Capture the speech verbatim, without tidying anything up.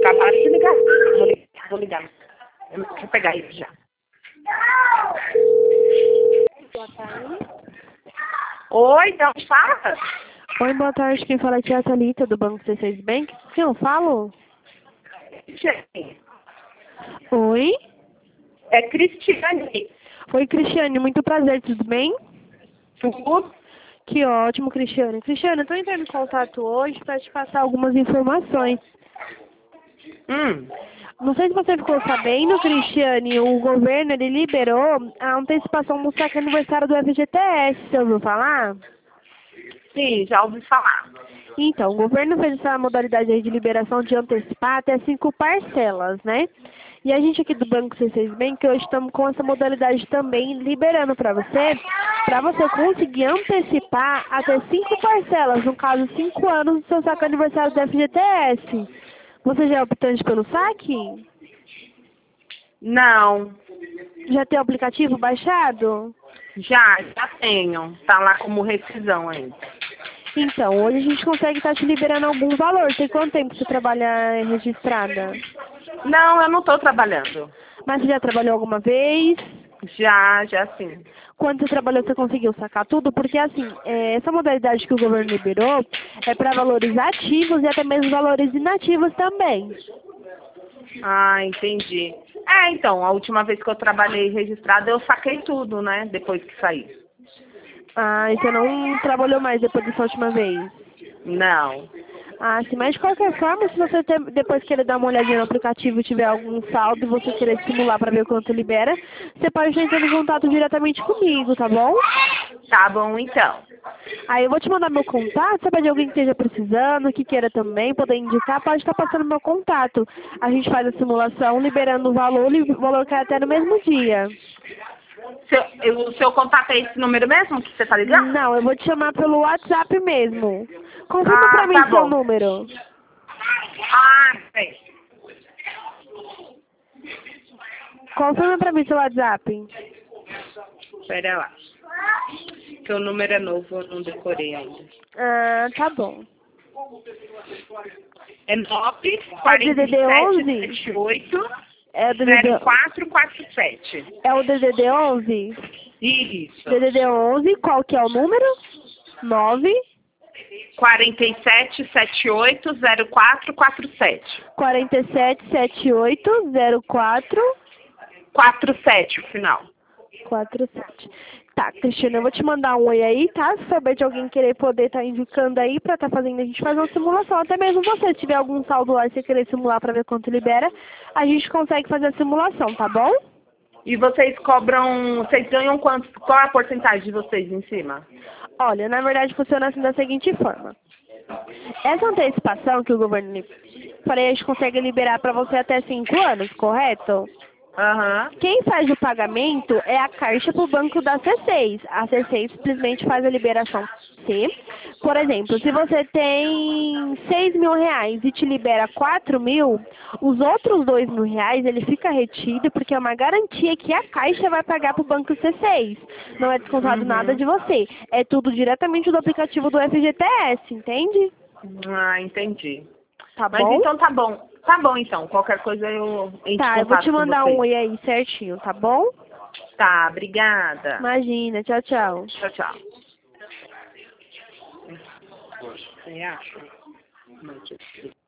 acabaram de ligar. Vou ligar, vou ligar. Eu vou pegar ele já. Boa tarde. Oi, então fala. Oi, boa tarde. Quem fala aqui é a Thalita, do Banco C seis Bank. Quem eu falo? Gente, Oi? é Cristiane. Oi, Cristiane. Muito prazer. Tudo bem? Tudo? Que ótimo, Cristiane. Cristiane, eu estou entrando em contato hoje para te passar algumas informações. Hum. Não sei se você ficou sabendo, Cristiane, o governo ele liberou a antecipação do saque aniversário do F G T S. Você ouviu falar? Sim, já ouvi falar. Então, o governo fez essa modalidade aí de liberação de antecipar até cinco parcelas, né? E a gente aqui do Banco C seis Bank, hoje estamos com essa modalidade também liberando para você, para você conseguir antecipar até cinco parcelas, no caso, cinco anos do seu saque aniversário do F G T S. Você já é optante pelo saque? Não, Já tem o aplicativo baixado? já, já tenho. Tá lá como rescisão ainda. Então, hoje a gente consegue estar te liberando algum valor. Tem quanto tempo você trabalha registrada? Não, eu não tô trabalhando. Mas você já trabalhou alguma vez? Já, já sim. Quando você trabalhou, você conseguiu sacar tudo? Porque, assim, é, essa modalidade que o governo liberou é para valores ativos e até mesmo valores inativos também. Ah, entendi. É, então, a última vez que eu trabalhei registrada, eu saquei tudo, né? Depois que saí. Ah, e você não trabalhou mais depois dessa última vez? Não. Ah, sim, mas de qualquer forma, se você ter, depois querer dar uma olhadinha no aplicativo e tiver algum saldo e você querer simular para ver o quanto libera, você pode estar entrando em contato diretamente comigo, tá bom? Tá bom, então. Aí eu vou te mandar meu contato, sabe de alguém que esteja precisando, que queira também, poder indicar, pode estar passando meu contato. A gente faz a simulação, liberando o valor, e o valor cai até no mesmo dia. Seu, eu- o seu contato é esse número mesmo que você tá ligando? Não, eu vou te chamar pelo WhatsApp mesmo. Confirma pra Ah, mim tá seu bom. número. Ah, sei. Confirma pra mim seu WhatsApp. Pera lá. Que o número é novo, eu não decorei ainda. Ah, tá bom. É nove É o quatro D D D sete onze? sete oito É o zero D D D... quatro quatro sete. É o D D D onze? Isso. D D D onze, qual que é o número? nove quatro sete sete oito zero quatro quatro sete. quatro sete sete oito zero quatro quatro sete o final. quatro sete. Tá, Cristina, eu vou te mandar um oi aí, tá? Se souber de alguém querer poder estar indicando aí pra estar fazendo, a gente faz uma simulação. Até mesmo você, se tiver algum saldo lá e você querer simular pra ver quanto libera, a gente consegue fazer a simulação, tá bom? E vocês cobram, vocês ganham quanto? Qual é a porcentagem de vocês em cima? Olha, na verdade funciona assim da seguinte forma. Essa antecipação que o governo li- falei, a gente consegue liberar para você até cinco anos, correto? Aham. Quem faz o pagamento é a Caixa para o banco da C seis. A C seis simplesmente faz a liberação C. Por exemplo, se você tem seis mil reais e te libera quatro mil, os outros dois mil reais ele fica retido porque é uma garantia que a Caixa vai pagar para o banco C seis. Não é descontado nada Uhum. de você. É tudo diretamente do aplicativo do F G T S, entende? Ah, entendi. Tá Mas bom? então tá bom. Tá bom então. Qualquer coisa eu entro em Tá, eu vou te contato com mandar um vocês. oi aí certinho, tá bom? Tá, obrigada. Imagina, tchau, tchau. Tchau, tchau. Você acha?